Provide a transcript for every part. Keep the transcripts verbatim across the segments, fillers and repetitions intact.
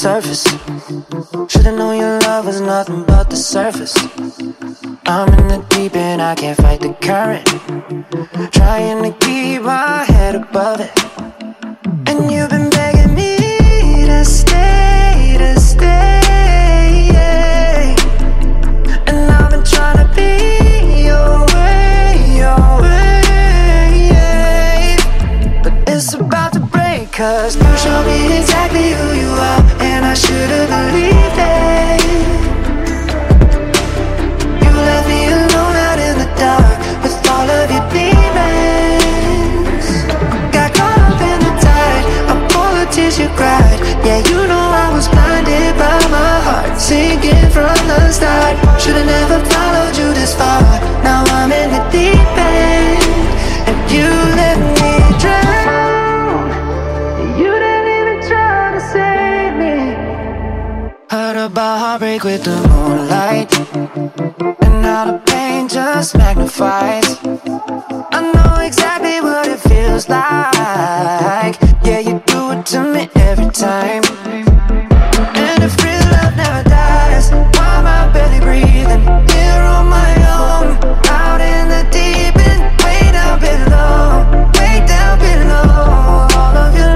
surface. Should've known your love was nothing but the surface. I'm in the deep end, I can't fight the current. Trying to keep my head above it. And you've been begging me to stay, to stay, yeah. And I've been trying to be your way, your way, yeah. But it's about to break, cause you showed me exactly who you are, and I should've believed it. You left me alone out in the dark with all of your demons. Got caught up in the tide of all the tears you cried. Yeah, you know I was blinded by my heart, sinking from the start. Should've never followed you this far. Now I'm in the deep end, and you let me drown. You didn't even try to save me. Heard about heartbreak with the moonlight, and how the pain just magnifies. I know exactly what it feels like. Yeah, you do it to me every time. And if real love never dies, why am I barely breathing? Here on my own, out in the deep end, way down below, way down below. All of your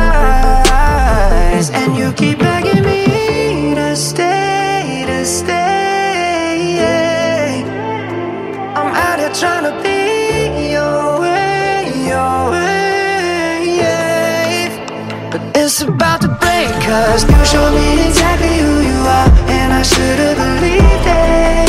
lies, and you keep begging me to stay, to stay, yeah. I'm out here trying to be your way, your way, yeah. But it's about to break, cause you showed me exactly who you are, and I should've believed it.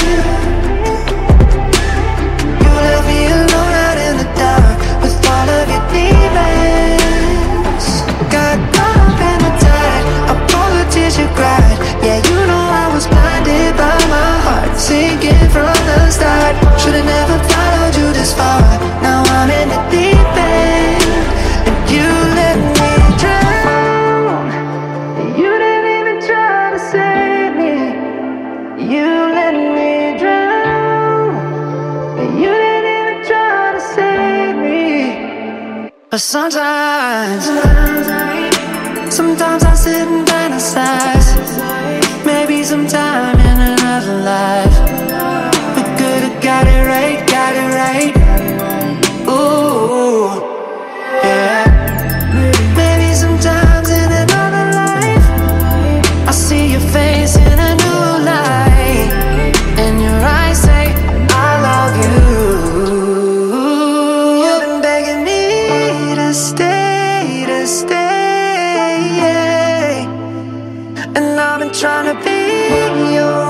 You left me alone out in the dark with all of your demons. Got caught up in the tide of all the tears you cried. Yeah, you know I was blinded by my heart, sinking from the start. Should've never followed you this far. Now I'm in the deep end, and you let me drown. You didn't even try to save me. You let me drown. You didn't even try to save me. But sometimes, sometimes I sit and fantasize. Maybe sometime in another life we could've got it right, got it right. Ooh, yeah. Maybe sometimes in another life I see your face in a new light, and your eyes say I love you. You've been begging me to stay, to stay, yeah. And I've been trying to be your